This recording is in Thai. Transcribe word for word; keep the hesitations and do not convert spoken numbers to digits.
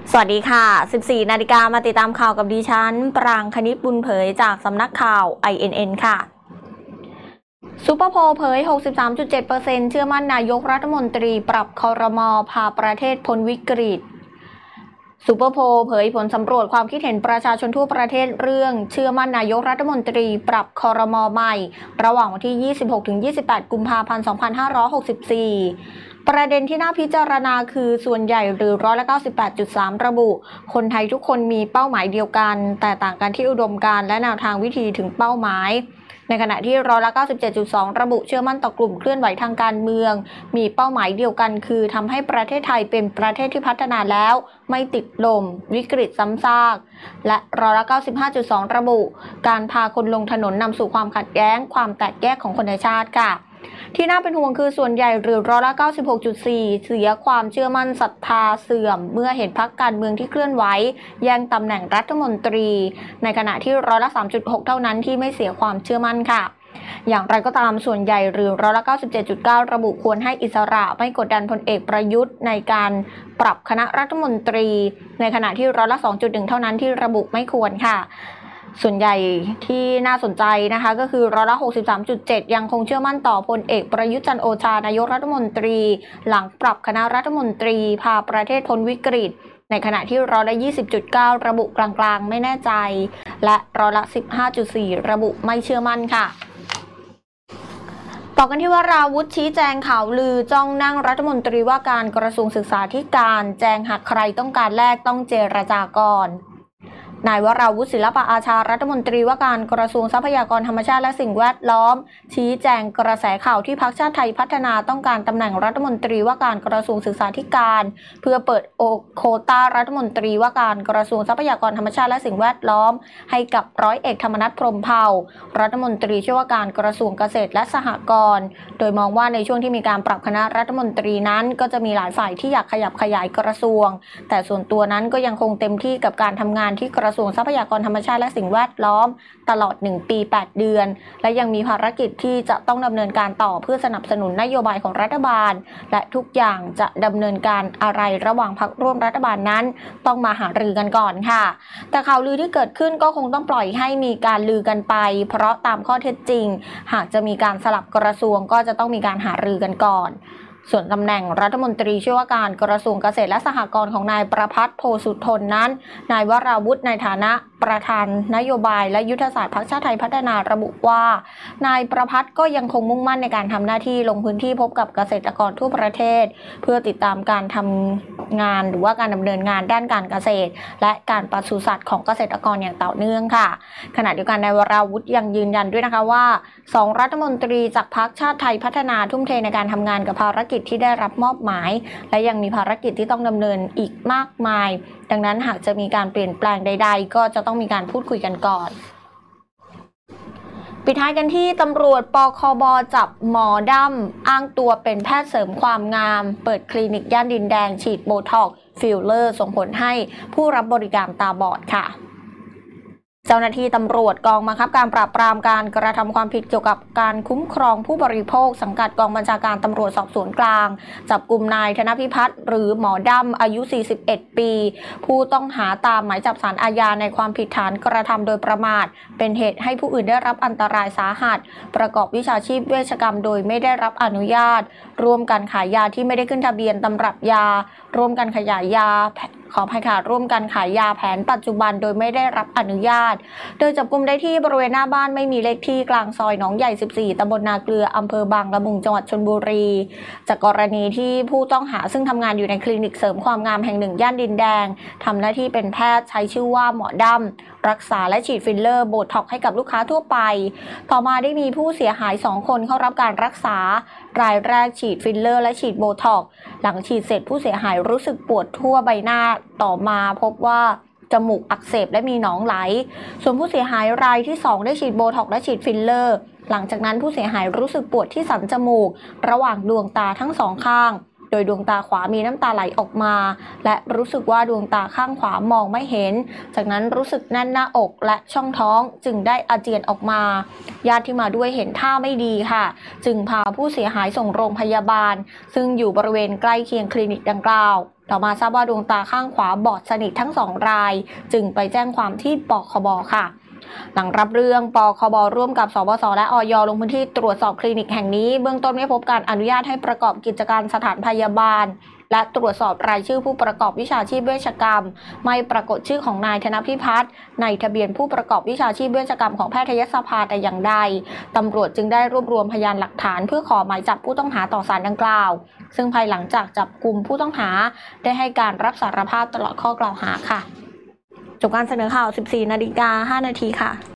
สวัสดีค่ะ สิบสี่ นาฬิกามาติดตามข่าวกับดิฉันปรางคณิตบุญเผยจากสำนักข่าว ไอ เอ็น เอ็น ค่ะซูเปอร์โพลเผย หกสิบสามจุดเจ็ดเปอร์เซ็นต์ เชื่อมั่นนายกรัฐมนตรีปรับครม.พาประเทศพ้นวิกฤตซูเปอร์โพลเผยผลสำรวจความคิดเห็นประชาชนทั่วประเทศเรื่องเชื่อมั่นนายกรัฐมนตรีปรับครม.ใหม่ระหว่างวันที่ ยี่สิบหกถึงยี่สิบแปด กุมภาพันธ์ สองพันห้าร้อยหกสิบสี่ ประเด็นที่น่าพิจารณาคือส่วนใหญ่หรือร้อยละ เก้าสิบแปดจุดสาม ระบุคนไทยทุกคนมีเป้าหมายเดียวกันแต่ต่างกันที่อุดมการณ์และแนวทางวิธีถึงเป้าหมายในขณะที่ร้อยละ เก้าสิบเจ็ดจุดสอง ระบุเชื่อมั่นต่อกลุ่มเคลื่อนไหวทางการเมืองมีเป้าหมายเดียวกันคือทำให้ประเทศไทยเป็นประเทศที่พัฒนาแล้วไม่ติดลมวิกฤตซ้ำซากและร้อยละ เก้าสิบห้าจุดสอง ระบุการพาคนลงถนนนำสู่ความขัดแย้งความแตกแยกของคนในชาติค่ะที่น่าเป็นห่วงคือส่วนใหญ่หรือร้อยละ เก้าสิบหกจุดสี่ เสียความเชื่อมั่นศรัทธาเสื่อมเมื่อเห็นพรรคการเมืองที่เคลื่อนไหวแย่งตำแหน่งรัฐมนตรีในขณะที่ร้อยละ สามจุดหก เท่านั้นที่ไม่เสียความเชื่อมั่นค่ะอย่างไรก็ตามส่วนใหญ่หรือร้อยละ เก้าสิบเจ็ดจุดเก้า ระบุควรให้อิสระไม่กดดันพลเอกประยุทธ์ในการปรับคณะรัฐมนตรีในขณะที่ร้อยละ สองจุดหนึ่ง เท่านั้นที่ระบุไม่ควรค่ะส่วนใหญ่ที่น่าสนใจนะคะก็คือร้อยละ หกสิบสามจุดเจ็ด ยังคงเชื่อมั่นต่อพลเอกประยุทธ์จันทร์โอชานายกรัฐมนตรีหลังปรับคณะรัฐมนตรีพาประเทศพ้นวิกฤตในขณะที่ร้อยละ ยี่สิบจุดเก้า ระบุกลางๆไม่แน่ใจและร้อยละ สิบห้าจุดสี่ ระบุไม่เชื่อมั่นค่ะต่อกันที่วราวุธชี้แจงข่าวลือจ้องนั่งรัฐมนตรีว่าการกระทรวงศึกษาธิการแจงหากใครต้องการแลกต้องเจรจาก่อนนายวราวุธศิลปะอาชารัฐมนตรีว่าการกระทรวงทรัพยากรธรรมชาติและสิ่งแวดล้อมชี้แจงกระแสข่าวที่พรรคชาติไทยพัฒนาต้องการตำแหน่งรัฐมนตรีว่าการกระทรวงศึกษาธิการเพื่อเปิดโควต้ารัฐมนตรีว่าการกระทรวงทรัพยากรธรรมชาติและสิ่งแวดล้อมให้กับร้อยเอกธรรมนัสพรหมเผ่ารัฐมนตรีช่วยว่าการกระทรวงเกษตรและสหกรณ์โดยมองว่าในช่วงที่มีการปรับคณะรัฐมนตรีนั้นก็จะมีหลายฝ่ายที่อยากขยับขยายกระทรวงแต่ส่วนตัวนั้นก็ยังคงเต็มที่กับการทำงานที่กระทรวงทรัพยากรธรรมชาติและสิ่งแวดล้อมตลอดหนึ่งปีแปดเดือนและยังมีภารกิจที่จะต้องดำเนินการต่อเพื่อสนับสนุนนโยบายของรัฐบาลและทุกอย่างจะดำเนินการอะไรระหว่างพรรคร่วมรัฐบาลนั้นต้องมาหารือกันก่อนค่ะแต่ข่าวลือที่เกิดขึ้นก็คงต้องปล่อยให้มีการลือกันไปเพราะตามข้อเท็จจริงหากจะมีการสลับกระทรวงก็จะต้องมีการหารือกันก่อนส่วนตำแหน่งรัฐมนตรีช่วยว่าการกระทรวงเกษตรและสหกรณ์ของนายประภัสโพสุทนนั้นนายวราวุธในฐานะประธานนโยบายและยุทธศาสตร์พรรคชาติไทยพัฒนาระบุว่านายประภัสก็ยังคงมุ่งมั่นในการทำหน้าที่ลงพื้นที่พบกับเกษตรกรทั่วประเทศเพื่อติดตามการทำงานหรือว่าการดำเนินงานด้านการเกษตรและการปศุสัตว์ของเกษตรกรอย่างต่อเนื่องค่ะขณะเดียวกันนายวราวุธยังยืนยันด้วยนะคะว่าสองรัฐมนตรีจากพรรคชาติไทยพัฒนาทุ่มเทในการทำงานกับภารกิจที่ได้รับมอบหมายและยังมีภารกิจที่ต้องดำเนินอีกมากมายดังนั้นหากจะมีการเปลี่ยนแปลงใดๆก็จะต้องมีการพูดคุยกันก่อนปิดท้ายกันที่ตำรวจปคบจับหมอดั้มอ้างตัวเป็นแพทย์เสริมความงามเปิดคลินิกย่านดินแดงฉีดโบท็อกซ์ฟิลเลอร์ส่งผลให้ผู้รับบริการตาบอดค่ะเจ้าหน้าที่ตำรวจกองบังคับการปราบปรามการกระทำความผิดเกี่ยวกับการคุ้มครองผู้บริโภคสังกัดกองบัญชาการตำรวจสอบสวนกลางจับกุมนายธนพิพัฒน์หรือหมอดั้มอายุสี่สิบเอ็ดปีผู้ต้องหาตามหมายจับศาลอาญาในความผิดฐานกระทำโดยประมาทเป็นเหตุให้ผู้อื่นได้รับอันตรายสาหัสประกอบวิชาชีพเวชกรรมโดยไม่ได้รับอนุญาตร่วมกันขายยาที่ไม่ได้ขึ้นทะเบียนตำรับยาร่วมกันขยายยาขออภัยค่ะร่วมกันขายยาแผนปัจจุบันโดยไม่ได้รับอนุญาตโดยจับกุมได้ที่บริเวณหน้าบ้านไม่มีเลขที่กลางซอยหนองใหญ่สิบสี่ตำบลนาเกลืออำเภอบางละมุงจังหวัดชลบุรีจากกรณีที่ผู้ต้องหาซึ่งทำงานอยู่ในคลินิกเสริมความงามแห่งหนึ่งย่านดินแดงทำหน้าที่เป็นแพทย์ใช้ชื่อว่าหมอดั้มรักษาและฉีดฟิลเลอร์โบท็อกซ์ให้กับลูกค้าทั่วไปต่อมาได้มีผู้เสียหายสองคนเข้ารับการรักษารายแรกฉีดฟิลเลอร์และฉีดโบท็อกซ์หลังฉีดเสร็จผู้เสียหายรู้สึกปวดทั่วใบหน้าต่อมาพบว่าจมูกอักเสบและมีหนองไหลส่วนผู้เสียหายรายที่สองได้ฉีดโบท็อกซ์และฉีดฟิลเลอร์หลังจากนั้นผู้เสียหายรู้สึกปวดที่สันจมูกระหว่างดวงตาทั้งสองข้างโดยดวงตาขวามีน้ำตาไหลออกมาและรู้สึกว่าดวงตาข้างขวามองไม่เห็นจากนั้นรู้สึกแน่นหน้าอกและช่องท้องจึงได้อาเจียนออกมาญาติที่มาด้วยเห็นท่าไม่ดีค่ะจึงพาผู้เสียหายส่งโรงพยาบาลซึ่งอยู่บริเวณใกล้เคียงคลินิกดังกล่าวต่อมาทราบว่าดวงตาข้างขวาบอดสนิททั้งสองรายจึงไปแจ้งความที่ปคบค่ะหลังรับเรื่องปคบร่วมกับสบสและอยลงพื้นที่ตรวจสอบคลินิกแห่งนี้เบื้องต้นไม่พบการอนุญาตให้ประกอบกิจการสถานพยาบาลและตรวจสอบรายชื่อผู้ประกอบวิชาชีพเวชกรรมไม่ปรากฏชื่อของนายธนพิพัฒน์ในทะเบียนผู้ประกอบวิชาชีพเวชกรรมของแพทยสภาแต่อย่างใดตำรวจจึงได้รวบรวมพยานหลักฐานเพื่อขอหมายจับผู้ต้องหาต่อศาลดังกล่าวซึ่งภายหลังจากจับกุมผู้ต้องหาได้ให้การรับสารภาพตลอดข้อกล่าวหาค่ะจบการเสนอข่าว สิบสี่นาฬิกาห้านาทีค่ะ